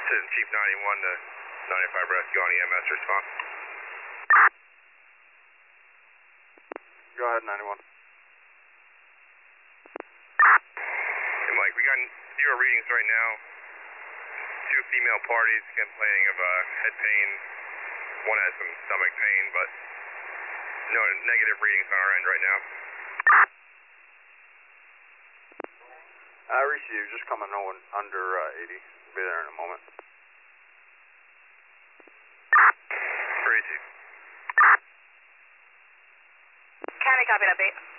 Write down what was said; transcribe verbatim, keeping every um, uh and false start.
Assistant Chief ninety-one to ninety-five Rescue on E M S response. Go ahead, ninety-one. Hey Mike, we got zero readings right now. Two female parties complaining of uh, head pain. One has some stomach pain, but no negative readings on our end right now. I uh, received, just coming on under uh, eighty. Be there in a moment. Crazy. County, copy that,